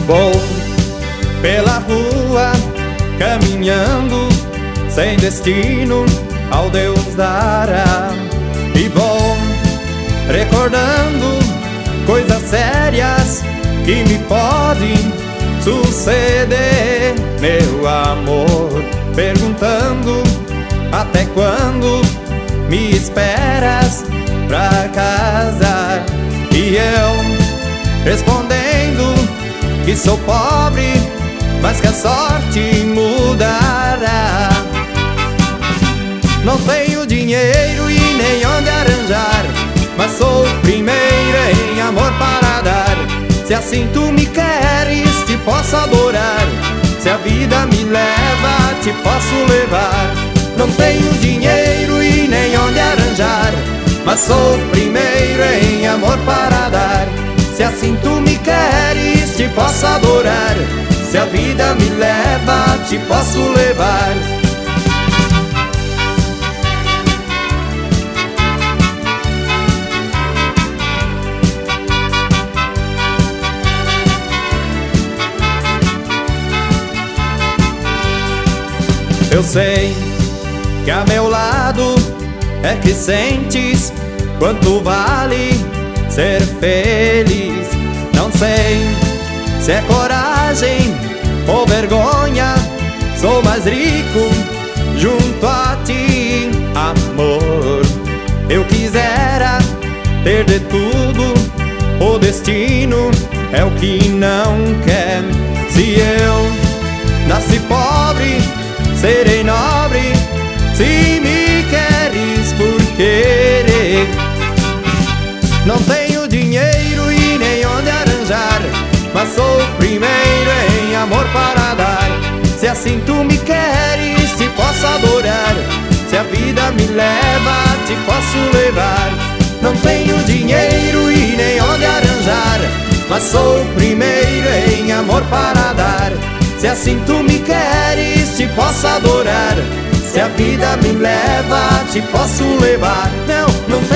Vou pela rua caminhando, sem destino ao Deus dará. E vou recordando coisas sérias que me podem suceder, meu amor, perguntando até quando me esperas pra casar. E eu respondendo que sou pobre, mas que a sorte mudará. Não tenho dinheiro e nem onde arranjar, mas sou o primeiro em amor para dar. Se assim tu me queres, te posso adorar. Se a vida me leva, te posso levar. Não tenho dinheiro e nem onde arranjar, mas sou o primeiro em amor para dar. Se assim tu me queres, te posso adorar. Se a vida me leva, te posso levar. Eu sei que a meu lado é que sentes quanto vale ser feliz. Não sei se é coragem ou vergonha, sou mais rico junto a ti, amor. Eu quisera ter de tudo, o destino é o que não quer. Se eu nasci pobre, serei nobre, se me queres por querer. Não tenho dinheiro e nem onde arranjar, mas sou o primeiro em amor para dar. Se assim tu me queres, te posso adorar. Se a vida me leva, te posso levar. Não tenho dinheiro e nem onde arranjar, mas sou o primeiro em amor para dar. Se assim tu me queres, te posso adorar. Se a vida me leva, te posso levar. Não tenho